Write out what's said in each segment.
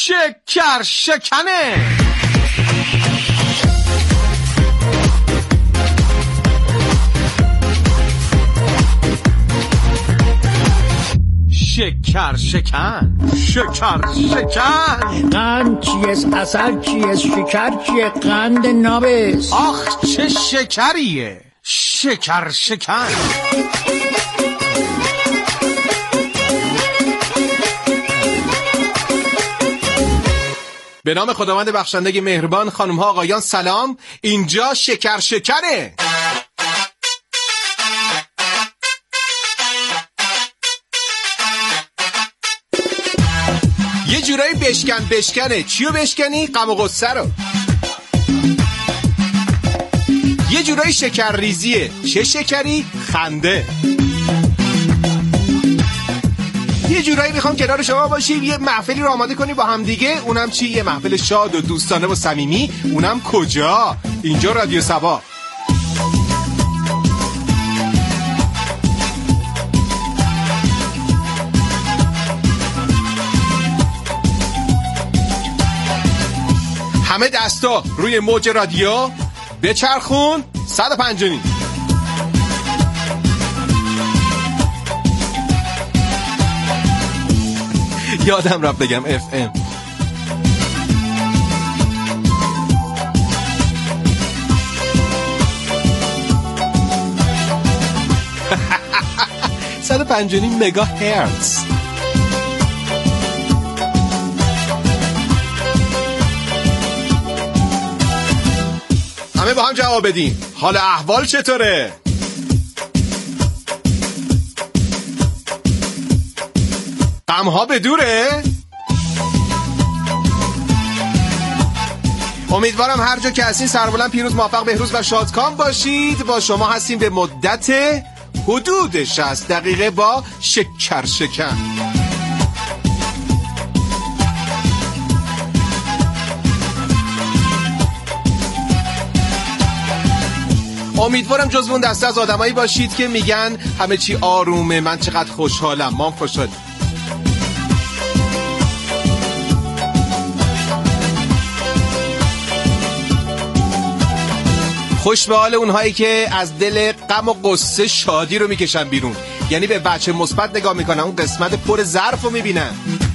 شکر شکنه. شکر شکن، شکر شکن. قند چیست؟ عسل چیست؟ شکر چیه؟ قند نابست. آخ چه شکریه. شکر شکن. به نام خداوند بخشنده مهربان. خانم ها آقایان سلام. اینجا شکر شکنه. یه جورایی بشکنه. چیو بشکنی؟ غم و غصه رو. یه جورایی شکر ریزیه. چه شکری؟ خنده. یه جورایی میخوام کنار شما باشیم، یه محفلی رو آماده کنیم با هم دیگه. اونم چی؟ یه محفل شاد و دوستانه و صمیمی. اونم کجا؟ اینجا رادیو سبا. همه دستا روی موج رادیو بچرخون. 105. یادم رفت بگم FM. صد و 5.5 مگا هرتز. همه با هم جواب بدیم. حال احوال چطوره؟ غم‌ها به دوره؟ امیدوارم هر جا که هستین سربلند، پیروز، موفق، بهروز و شادکام باشید. با شما هستیم به مدت حدود 60 دقیقه با شکر شکن. امیدوارم جزو اون دسته از آدمایی باشید که میگن همه چی آرومه، من چقدر خوشحالم. ما خوشحالیم. خوش به حال اونهایی که از دل غم و غصه شادی رو میکشن بیرون، یعنی به بچه مثبت نگاه میکنن، اون قسمت پر ظرف رو میبینن.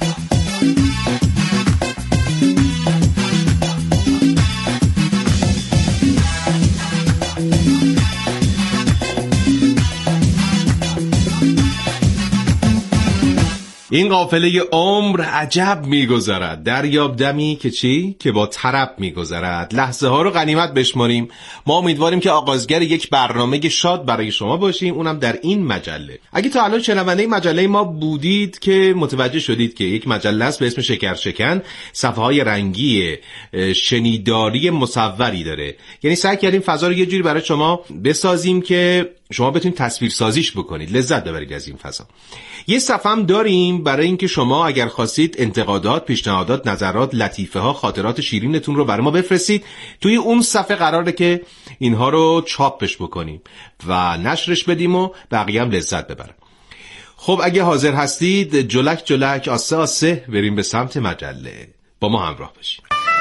این قافله عمر عجب میگذرد، دریاب دمی که چی؟ که با طرب میگذرد. لحظه ها رو غنیمت بشماریم. ما امیدواریم که آغازگر یک برنامه شاد برای شما باشیم، اونم در این مجله. اگه تا الان شنونده مجله ما بودید که متوجه شدید که یک مجله است به اسم شکر شکن، صفحه های رنگی شنیداری مصوری داره. یعنی سعی کردیم فضا رو یه جوری برای شما بسازیم که شما بتونید تصویر سازیش بکنید، لذت ببرید از این فضا. یه صفحه هم داریم برای اینکه شما اگر خواستید انتقادات، پیشنهادات، نظرات، لطیفه ها، خاطرات شیرینتون رو برای ما بفرستید. توی اون صفحه قراره که اینها رو چاپش بکنیم و نشرش بدیم و بقیه هم لذت ببرن. خب اگه حاضر هستید جلک جلک آسه آسه بریم به سمت مجله. با ما همراه باشید.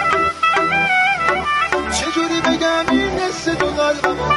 چجوری بگم این حس تو قلبمو؟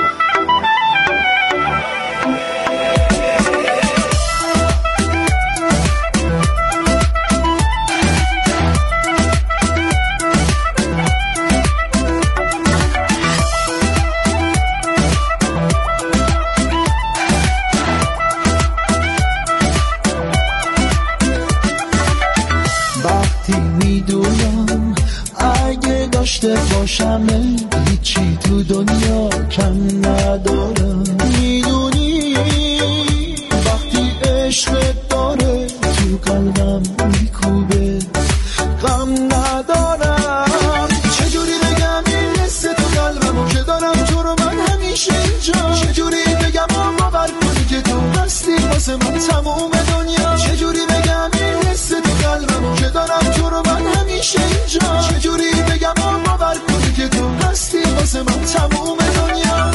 داشته باشم هیچی تو دنیا کم ندارم. میدونی وقتی عشق داره تو قلبم میکوبه، غم ندارم. چجوری بگم این حس تو قلبمو که دارم تو رو من همیشه اینجا؟ چجوری بگم باور کنی که تو هستی واسه من تموم دنیا؟ چجوری بگم این حس تو قلبمو که دارم تو رو من همیشه اینجا؟ چجوری بگم باور کنی که تو هستی واسه من تموم دنیا؟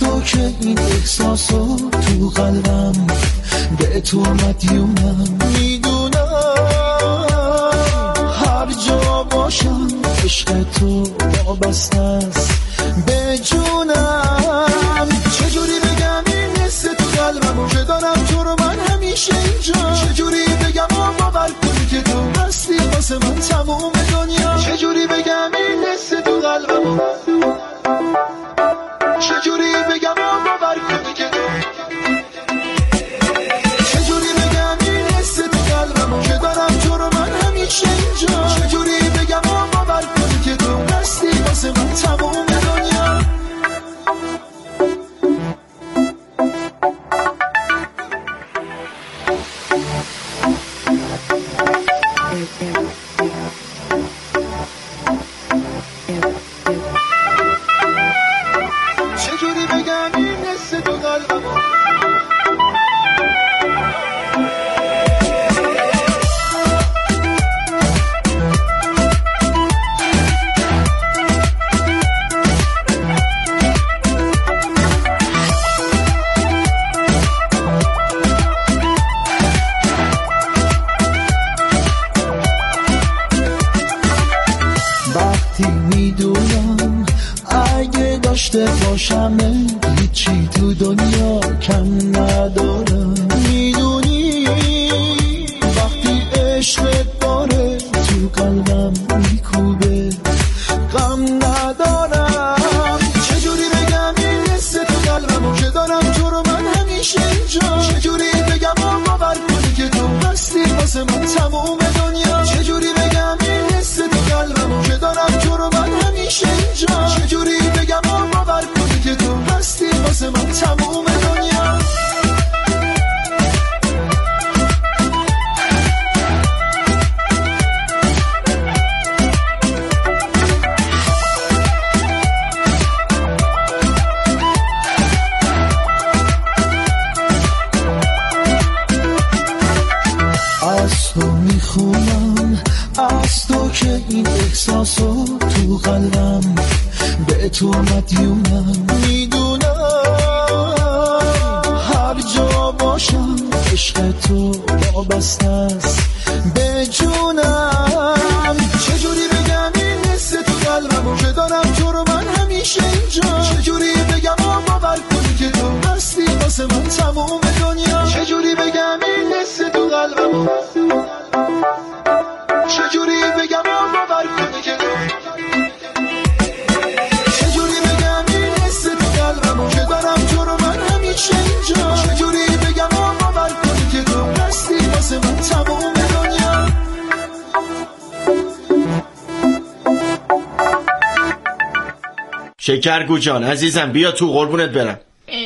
تو که این احساسو تو قلبم به تو مدیونم، میدونم هر جا باشم عشق تو وابسته است به جونم. چجوری بگم این حس تو قلبم که دارم تو رو من همیشه اینجا، چجوری بگم باور کنی که تو هستی واسه من تموم دنیا، چجوری بگم این حس تو قلبم، چجوری بگم باور کنی که تو، چجوری بگم این حس تو قلبم که دارم تو رو من همیشه اینجا، چجوری بگم باور کنی که تو هستی واسه من تموم دنیا. چجوری بگم این حس تو قلبم، وقتی میدونم اگه داشته باشم هیچی تو دنیا کم ندارم، میدونی وقتی عشقت باره تو قلبم میکوبه غم ندارم. چجوری بگم این حس تو قلبم که دارم تو رو من همیشه اینجا، چجوری بگم باور کنی که تو هستی واسه من تموم دنیا، چجوری بگم این حس تو قلبم که دارم تو رو من همیشه اینجا، چجوری بگم باور کنی که تو هستی واسه من تموم دنیا. از تو میخونم، از تو که این احساسو تو قلبم به تو مدیونم، میدونم هر جا باشم عشق تو وابسته است به جونم. چجوری بگم این حس تو قلبم که دارم تو رو من همیشه اینجا، چجوری بگم باور کنی که تو هستی واسه من تموم دنیا، چجوری بگم این حس تو قلبم، چجوری بگم باور کنی که تو، چجوری بگم این حس تو قلبم که دارم تو رو من همیشه اینجا، چجوری بگم باور کنی که تو هستی واسه من تموم دنیا. شکرگو جان عزیزم بیا تو قربونت برم.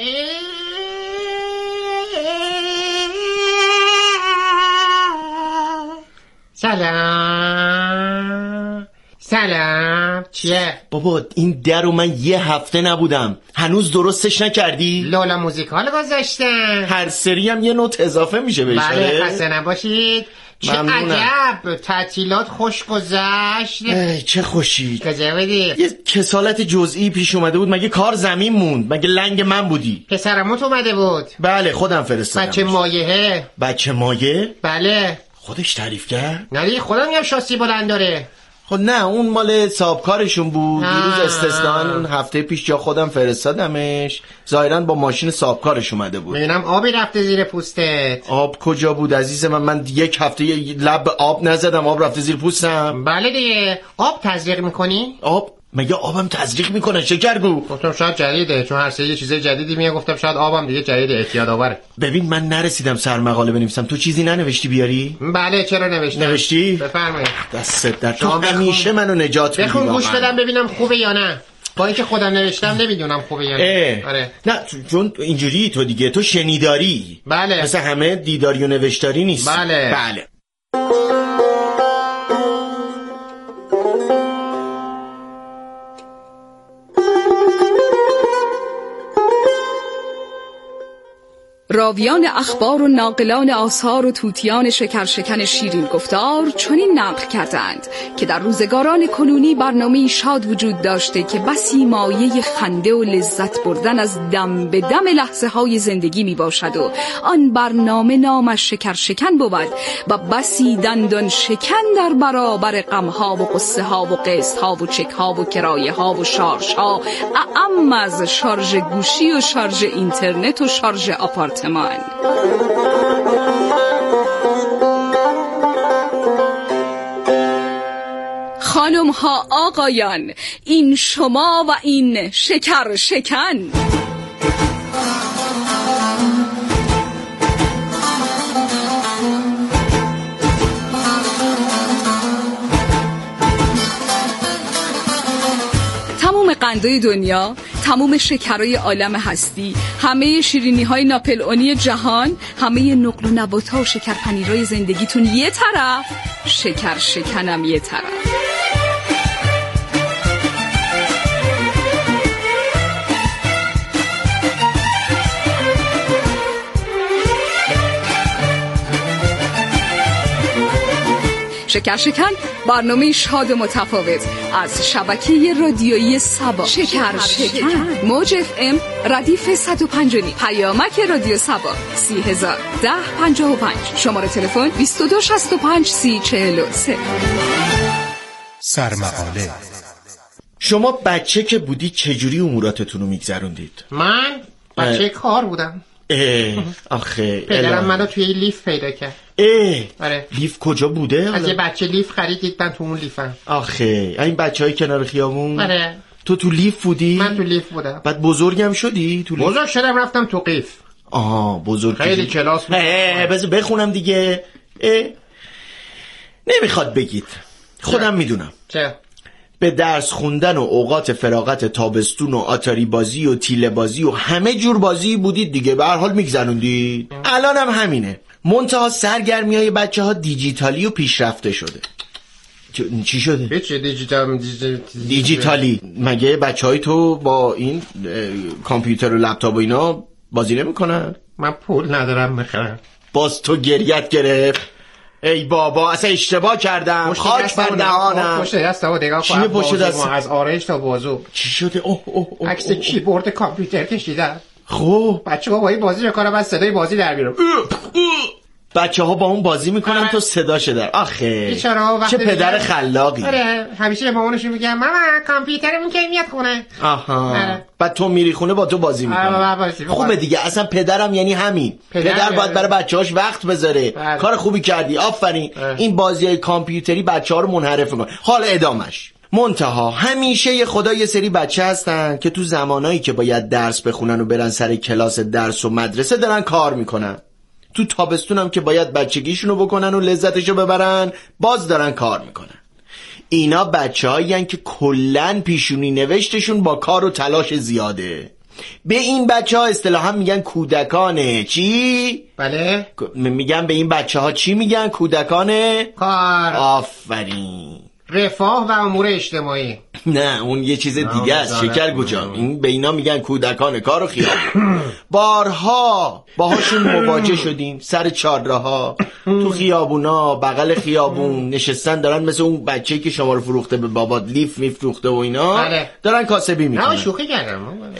سلام چیه؟ بابا این در رو من یه هفته نبودم هنوز درستش نکردی؟ لولا موزیکال گذاشتن، هر سری هم یه نوت اضافه میشه بهش. بله خسته نباشید. چه ممنونم. عجب تعطیلات خوش گذشت. چه خوشی. کجا بودی؟ یه کسالت جزئی پیش اومده بود، مگه کار زمین موند؟ مگه لنگ من بودی؟ پسرموت اومده بود. بله خودم فرستادم. بچه مایهه. بچه مایه؟ بله. خودش تعریف کرد؟ نه دیگه خودم میگم شاسی بلند داره. خب نه اون مال صاحبکارشون بود. دیروز استثناً هفته پیش جا خودم فرستادمش، ظاهراً با ماشین صاحبکارش اومده بود. میبینم آبی رفته زیر پوستت. آب کجا بود عزیز من یک هفته لب آب نزدم آب رفته زیر پوستم. بله دیگه. آب تزریق میکنی؟ آب؟ مگه آبم تزریق میکنه شکرگو؟ گفتم شاید جدیده، چون هر سری یه چیز جدیدی میاد، گفتم شاید آبم دیگه جدید اعتیاد آوره. ببین من نرسیدم سرمقاله بنویسم، تو چیزی ننوشتی بیاری؟ بله چرا نوشتم. نوشتی؟ بفرمایید. دستت در تو همیشه منو نجات میدی. بخون گوش بدم ببینم خوبه یا نه. با اینکه خودم نوشتم نمیدونم خوبه یا نه. آره. نه چون اینجوری تو دیگه تو شنیداری. بله. مثل همه دیداری و نوشتاری نیست. بله. بله. راویان اخبار و ناقلان آثار و توتیان شکرشکن شیرین گفتار چنین نقل کردند که در روزگاران کنونی برنامه‌ای شاد وجود داشته که بسی مایه خنده و لذت بردن از دم به دم لحظه‌های زندگی می باشد و آن برنامه نامش شکرشکن بود و بسی دندان شکن در برابر غم‌ها و قصه‌ها و قسط‌ها و چک‌ها و کرایه‌ها و شارژها، اعم از شارژ گوشی و شارژ اینترنت و شارژ آپارتمان. خانم ها آقایان، این شما و این شکرشکن. تمام قندهای دنیا، تمام شکرهای عالم هستی، همه شیرینی‌های ناپلئونی جهان، همه نقل و نبات‌ها و شکرپنیرهای زندگیتون یه طرف، شکرشکنم یه طرف. شکرشکن برنامه شاد و متفاوت از شبکه رادیویی سبا. شکرشکن موج FM ردیف 105 پیامک رادیو سبا 301055 شماره تلفن 22653043. سرمقاله. شما بچه که بودی چجوری اموراتتون رو میگذروندید؟ من بچه کار بودم. آخه پدرم منو توی لیف پیدا کرد. آره. لیف کجا بوده؟ از یه بچه لیف خریدید، من تو اون لیفم. آخه این بچهای کنار خیابون؟ آره. تو لیف بودی؟ من تو لیف بودم. بعد بزرگم شدی؟ تو لیف؟ بزرگ شدم رفتم تو قیف. بزرگ خیلی کلاس بود. بذار بخونم دیگه. نمیخواد بگید، خودم میدونم. چه؟ به درس خوندن و اوقات فراغت تابستون و آتاری بازی و تیله بازی و همه جور بازی بودید دیگه، به هر حال میگذروندید. الان هم همینه، منتها سرگرمی‌های بچه‌ها دیجیتالی و پیشرفته شده. چی شده؟ چه دیجیتالی؟ مگه بچه‌های تو با این کامپیوتر و لپتاپ و اینا بازی نمی‌کنن؟ من پول ندارم بخرم. باز تو گریت گرفت. ای بابا اصلا اشتباه کردم، خاک بر دهانم. پشت دستمو نگاه کن. پشت دست؟ از آرایش تا بازو. چی شده؟ عکس کیبورد کامپیوتر کشیدن. خب بچه‌ها با این بازی می‌کنن، بعد صدای بازی در میاد. بچه‌ها با اون بازی میکنن تو صداش در. آخه چه پدر خلاقی. آره همیشه مامانش میگه ماما کامپیوترمون کی میاد خونه. بعد تو میری خونه با تو بازی میکنه. خوبه دیگه، اصلا پدرم یعنی همین. پدر باید برای بچه‌هاش وقت بذاره. کار خوبی کردی، آفرین. این بازی‌های کامپیوتری بچه‌ها رو منحرف میکنه. حالا ادامش. منتها همیشه یه خدا یه سری بچه هستن که تو زمانایی که باید درس بخونن و برن سر کلاس درس و مدرسه دارن کار میکنن. تو تابستون هم که باید بچگیشونو بکنن و لذتشو ببرن باز دارن کار میکنن. اینا بچه‌هایی هستن که کلن پیشونی نوشتشون با کار و تلاش زیاده. به این بچه‌ها اصطلاحاً میگن کودکانه. چی؟ بله میگن به این بچه‌ها چی میگن؟ کودکانه کار. آفرین. رفاه و امور اجتماعی. نه اون یه چیز دیگه است شکرگو جان. این به اینا میگن کودکان کار و خیابون. بارها باهاشون مواجه شدیم سر چهارراها، تو خیابونا، بغل خیابون نشستن دارن مثل اون بچه‌ای که شما رو فروخته به بابات لیف میفروخته و اینا. بله. دارن کاسبی میکنن. نه شوخی کردم.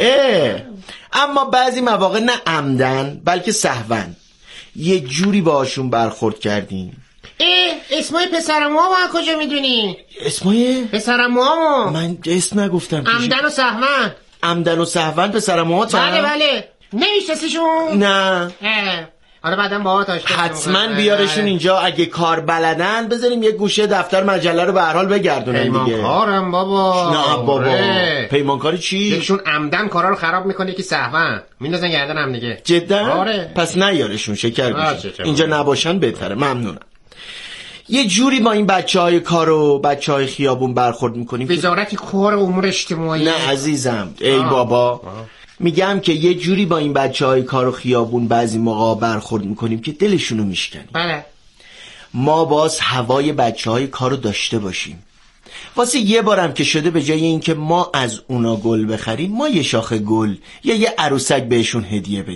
اما بعضی مواقع نه عمدن بلکه سهوا یه جوری باهاشون برخورد کردیم. اسمای پسرمو با کجا میدونی؟ اسمای پسرمو من اسم نگفتم. عمدن و سهمن. عمدن و سهون پسرمو تا؟ بله نمیشناسیشون؟ نه. حالا بعدم باهات آشنا حتما بیارشون اینجا، اگه کار بلدن بذاریم یه گوشه دفتر مجله رو به هر حال بگردونن دیگه. پیمانکارم بابا. نه بابا. پیمانکاری چی؟ یکشون عمدن کارا رو خراب میکنه که سهون میندازن گردن هم دیگه. جدا؟ آره. پس نیارشون شکرگوش. اینجا نباشن بهتره. ممنونم. یه جوری با این بچه‌های کار و بچه‌های خیابون برخورد میکنیم. وزارت کار و امور اجتماعی. نه عزیزم. ای بابا. میگم که یه جوری با این بچه‌های کار و خیابون بعضی موقع برخورد میکنیم که دلشونو میشکنیم. بله. ما باز هوای بچه‌های کارو داشته باشیم. واسه یه بارم که شده به جای این که ما از اونا گل بخریم، ما یه شاخه گل یا یه عروسک بهشون هدیه بدیم.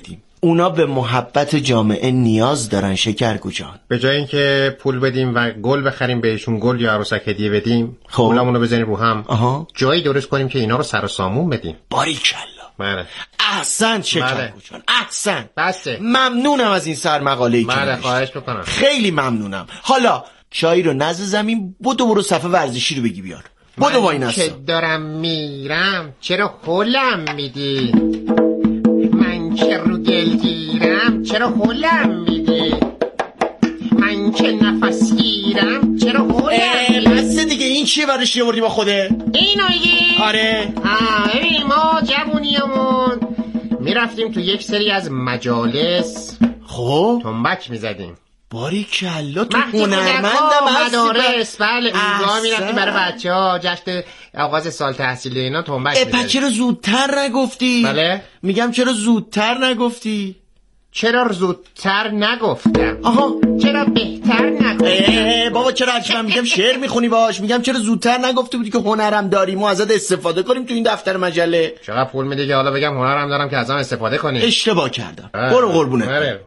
اونا به محبت جامعه نیاز دارن شکرگو جان. به جای اینکه پول بدیم و گل بخریم بهشون، گل یا عروسک هدیه بدیم، پولامونو بزنیم رو هم، جایی درست کنیم که اینا رو سر و سامون بدیم. باریکلا. بله. احسن شکرگو جان، احسن. بسه. ممنونم از این سرمقاله‌ای که بله خواهش میکنم. خیلی ممنونم. حالا چای رو نزد زمین، برو صفحه ورزشی رو بگی بیار. بدو با این من که دارم میرم چرا هلم میدی؟ من که رو گلگیرم چرا هلم میدی؟ من که نفس گیرم چرا هلم میدی؟ بس دیگه، این چیه برش آوردی با خوده؟ اینو میگی؟ آره. ببین ما جوونیمون میرفتیم تو یک سری از مجالس، خب تنبک میزدیم. باریکلا، تو هنرمندم هستی. مدارس بله، اونجا میرفتیم برای بچه‌ها جشن آغاز سال تحصیلی اینا تنبک میزدیم. چرا زودتر نگفتی؟ بله میگم چرا زودتر نگفتی؟ چرا زودتر نگفتم؟ آها. چرا بهتر نگفتم؟ بابا چرا من میگم شعر میخونی باش، میگم چرا زودتر نگفته بودی که هنرم داریم و ازت استفاده کنیم تو این دفتر مجله. چقدر پول میدی که حالا بگم هنرم دارم که ازم استفاده کنی؟ اشتباه کردم. برو قربونت.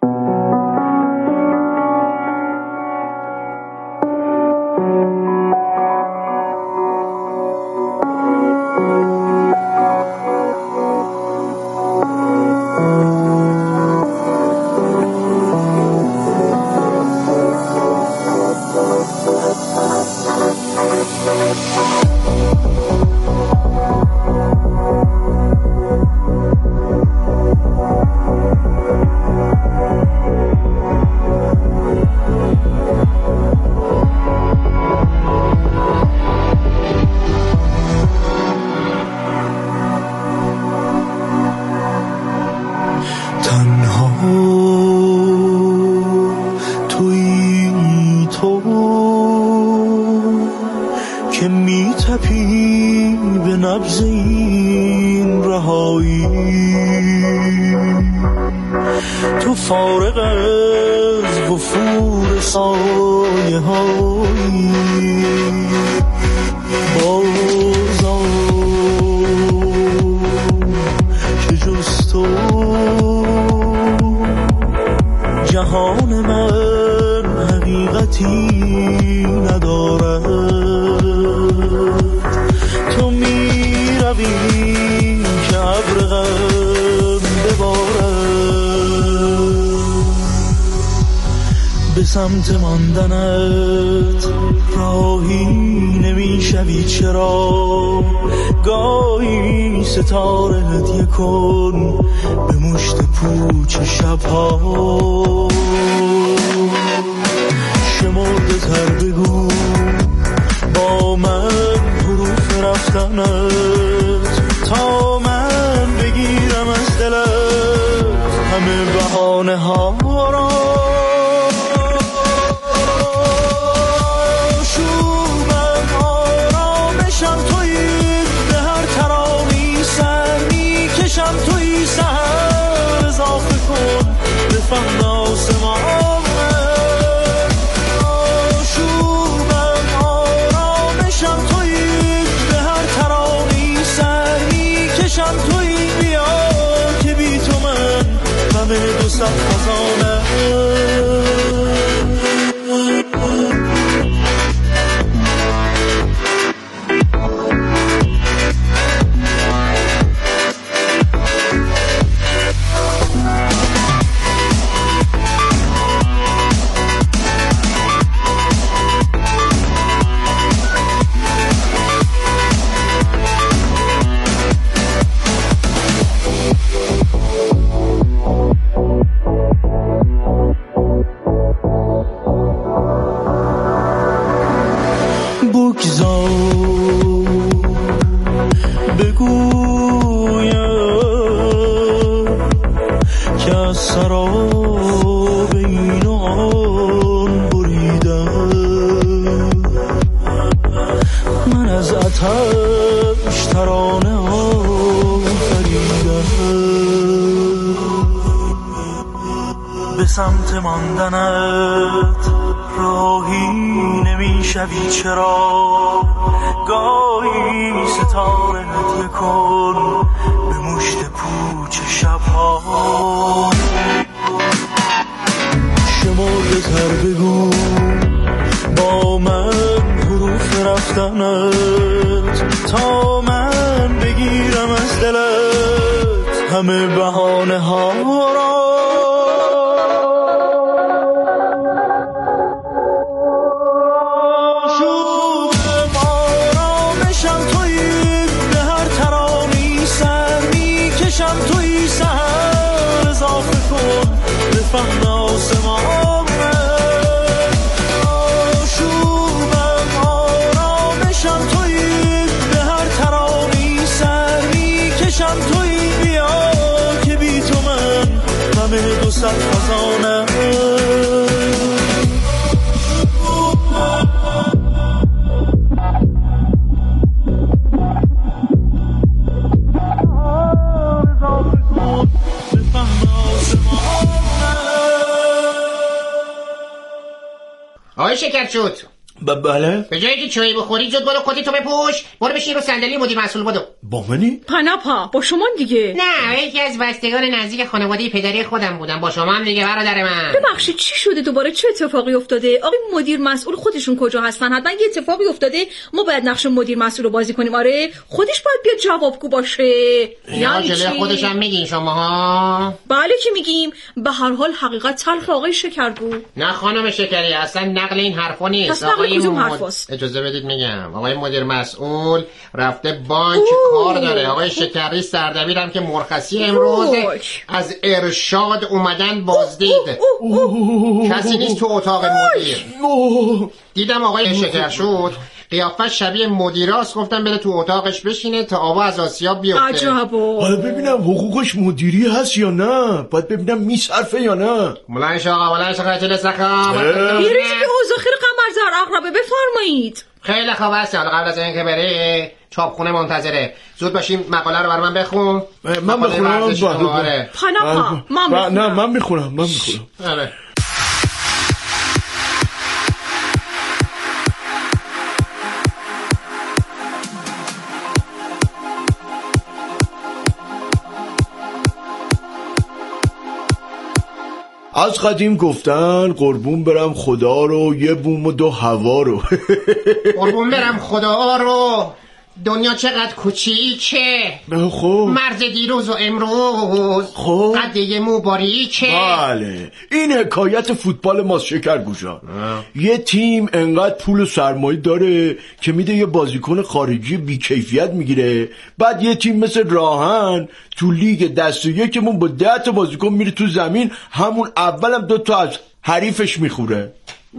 تو فارغ از وفور سایه هایی بازا که جز تو جهان من حقیقتی ندارد. تو می روی که ابر غم ببارد، به سمت ماندنت راهی نمی شوی چرا؟ گاهی ستاره هدیه کن به مشت پوچ شبها. شمرده تر بگو با من حروف رفتنت تا من بگیرم از دلت همه بهانه ها را. شومن آرامشم تویی، به هر ترامی سر می کشم تویی. سهر اضافه کن به فهم آسمان. توی بیا که بی تو من همه دو صد خزانه. سراب این و آن بریدم، من از آتش ترانه آفریدم. به سمت ماندنت راهی نمی شوی چرا؟ گاهی ستاره هدیه کن به مشت پوچ شبها. همه بهانه ها را آقای شکرچوت، بله؟ به جایی که چایی بخوری زود برو کتی تو بپوش، برو بشین رو صندلی مدیر مسئول بدو. با منی؟ پناپا با شما دیگه. نه، یکی از بستگان نزدیک خانواده پدری خودم بودم. با شما هم دیگه برادر من. ببخشید چی شده دوباره؟ چه اتفاقی افتاده؟ آقای مدیر مسئول خودشون کجا هستن؟ حتما یه اتفاقی افتاده، ما باید نقش مدیر مسئول رو بازی کنیم. آره خودش باید بیاد جوابگو باشه. یعنی چی؟ خودش هم میگین شماها؟ بله که میگیم. به هر حال حقیقت تلخ آقای شکرگو. نه خانم شکری، اصلا نقل این حرفا نیست. اجازه بدید میگم. آقای مدیر مسئول رفته بانک کار داره. آقای شکری سردبیرم که مرخصی امروز از ارشاد اومدن بازدید. کسی نیست تو اتاق مدیر. دیدم آقای شکرشوت قیافه شبیه مدیراست، گفتم بره تو اتاقش بشینه تا آوا از آسیاب بیفته. عجبا. حالا ببینم حقوقش مدیری هست یا نه، باید ببینم میصرفه یا نه. ملنش آقا، ملنش قتل سخام. یه ریزی که اوزاخیر قمرزر اقربه بفرمایید. خیلی خوب هست. حالا قبل از اینکه بره چاپخونه منتظره. زود باشیم مقاله رو بر من بخون. من بخونم. پناپا من میخونم. آره. از قدیم گفتن قربون برم خدا رو یه بوم و دو هوا رو. قربون برم خدا رو دنیا چقدر کوچیکه. خب مرز دیروز و امروز خب قد یه مو باریکه. بله این حکایت فوتبال ماست شکرگوشان. یه تیم انقدر پول و سرمایه داره که میده یه بازیکن خارجی بیکیفیت میگیره، بعد یه تیم مثل راهن تو لیگ دست یکمون با 10 تا بازیکن میره تو زمین، همون اولم 2 تا از حریفش میخوره.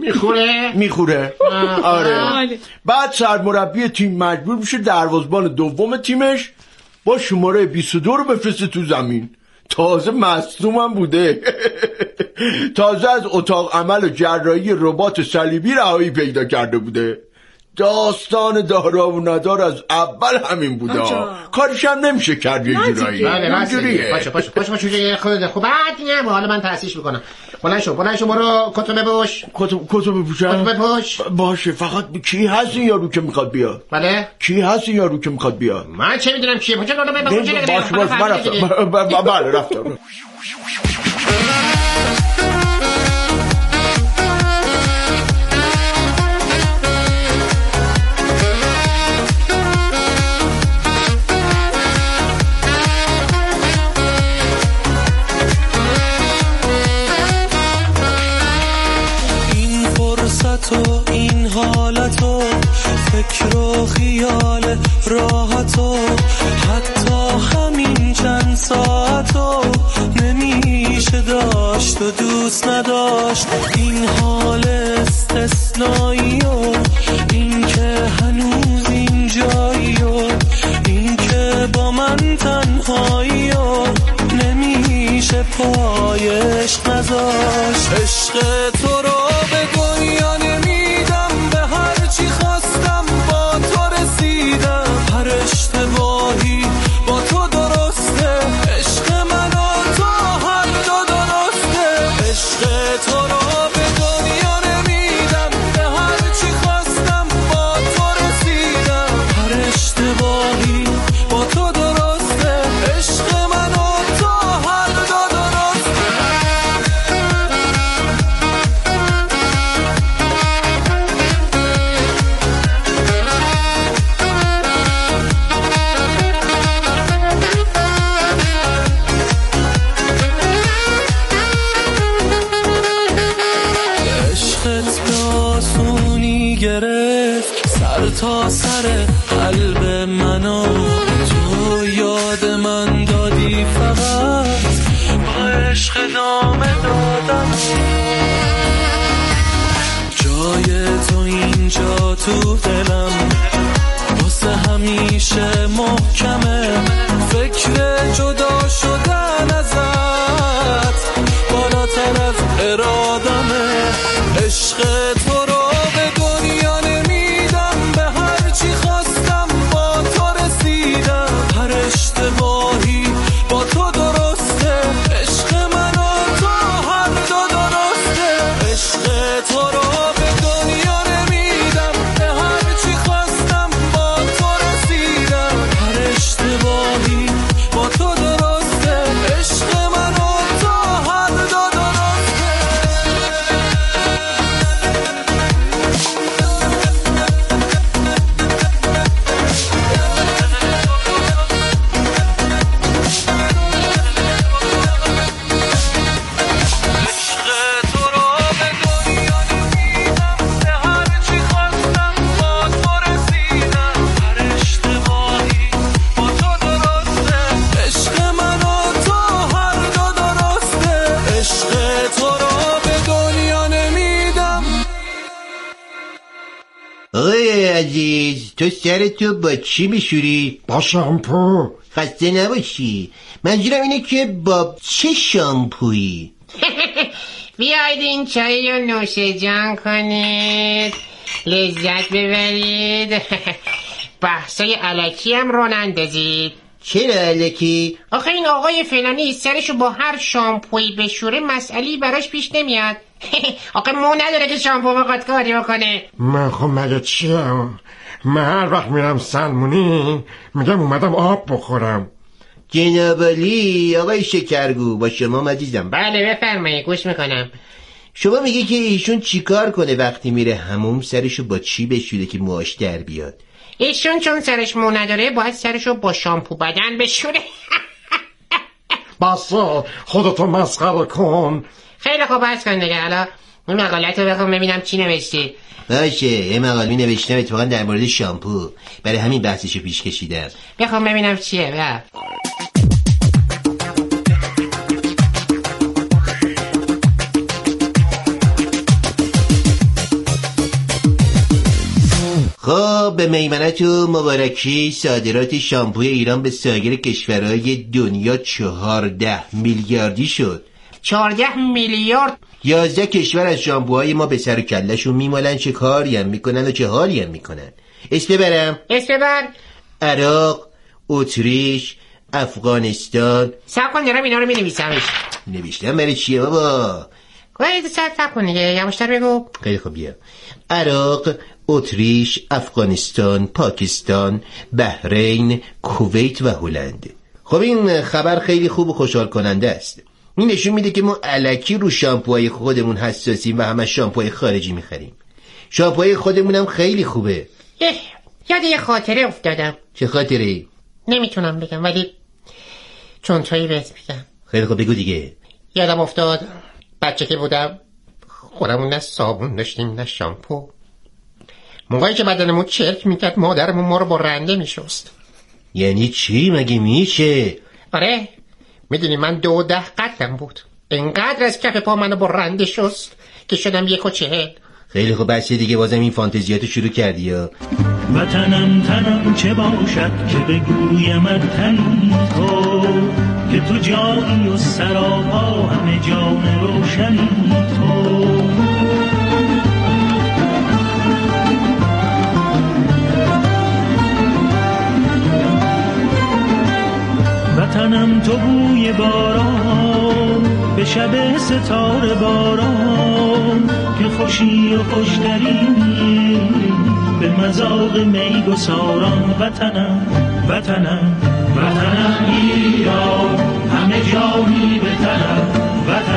آره. بعد سرمربی تیم مجبور میشه دروازه‌بان دوم تیمش با شماره 22 رو بفرسته تو زمین. تازه مصدومم بوده. تازه از اتاق عمل و جراحی ربات صلیبی رهایی پیدا کرده بوده. داستان دارا و ندار از اول همین بوده. کارش هم نمیشه کرد یه جورایی. اینجوریه. پاشو چوجه خودت. خب بعد نه حالا من تأسیس میکنم. بلند شو برو کتو بپوش. کتو بپوشم؟ باشه. فقط کی هست این یارو که میخواد بیاد؟ بله کی هست این یارو که میخواد بیاد؟ من چه میدونم کیه؟ باشه من رفتم. بله رفتم. تو این حالتو فکر و خیال راحتو حتی همین چند ساعتو نمیشه داشت و دوست نداشت. این حال استثنایی و این که هنوز اینجایی و این که با من تنهایی و نمیشه پایش نذاشت. عشق تو رو به دنیا نمیدم، به هر چی خواستم با تو رسیدم. هر اشتباهی با تو درسته، عشق من و تو هر دو درسته. عشق تو رو به دنیا نمیدم، به هر چی خواستم با تو رسیدم. هر اشتباهی با تو درسته، عشق من و تو هر دو درسته. تا سر قلب منو تو یاد من دادی، فقط با عشق ادامه دادم. جای تو اینجا تو دلم واسه همیشه محکمه، فکر جدا شدن ازت بالاتر از ارادمه. عشق تو رو به دنیا نمیدم، به هر چی خواستم با تو رسیدم. هر اشتباهی با تو درسته، عشق من و تو هر دو درسته. عشق تو رو به دنیا نمیدم، به هر چی خواستم با تو رسیدم. هر اشتباهی با تو درسته، عشق من و تو هر دو درسته. آقای عزیز، تو سرتو با چی میشوری؟ با شامپو. خسته نباشی. منظورم اینه که با چه شامپویی؟ بیاید این چای رو نوش جان کنید، لذت ببرید. بحثای الکی هم رو نندازید. چرا الکی؟ آخه این آقای فلانی سرشو با هر شامپویی بشوره مسئله‌ای براش پیش نمیاد. آخه مو نداره که شامپو بخواد کاری بکنه. من خب مگه چیم؟ من هر وقت میرم سلمونی میگم اومدم آب بخورم. جناب علی، آقای شکرگو، با شما عزیزم. بله بفرمایید، گوش میکنم. شما میگه که ایشون چیکار کنه وقتی میره حموم سرشو با چی بشوره که موهاش در بیاد؟ ایشون چون سرش مو نداره باید سرشو با شامپو بدن بشوره. بس خودتو مسخره کن. خیلی خوب بس کن دیگه. حالا اون مقالت رو بخون ببینم چی نوشتی. باشه، یه مقاله نوشتم اتفاقا در مورد شامپو، برای همین بحثشو پیش کشیدم. بخون ببینم چیه. خب به میمنت و مبارکی، صادرات شامپوی ایران به سایر کشورهای دنیا 14 میلیاردی شد. 14 میلیارد؟ 11 کشور از شامپوهای ما به سر و کله‌شون میمالن، چه کاری هم میکنن و چه حالی هم میکنن. اسم ببر. عراق، اتریش، افغانستان. صبر کن دارم اینا رو مینویسمش. نوشتم برای چیه بابا؟ باید صبر کن دیگه، یواشتر بگو. خیلی خوب بیا. عراق، اتریش، افغانستان، پاکستان، بحرین، کویت و هلند. خب این خبر خیلی خوب و خوشحال کننده است. این نشون میده که ما الکی رو شامپوهای خودمون حساسیم و همه شامپوهای خارجی میخریم. شامپوهای خودمون هم خیلی خوبه. یاد یه خاطره افتادم. چه خاطره؟ نمیتونم بگم ولی چون تویی بهت میگم. خیلی خوب بگو دیگه. یادم افتاد بچه که بودم خودمون نه صابون داشتیم نه شامپو. موقعی که بدنمون چرک میکرد مادرمون ما رو با رنده میشست. یعنی چی مگه میشه؟ آره میدونی من 210 قدم بود، اینقدر از کف پا منو با رنده شست که شدم 1.40. خیلی خوب بچه دیگه بازم این فانتزیاتو شروع کردی یا؟ وطنم تنم چه باشد که بگویم تنی تو، که تو جانی و سراپا همه جان روشنی تو. وطنم تو بوی باران به شب ستاره باران، که خوشی و خوشترینی به مذاق می گساران. وطنم ایران همه جانی به طرف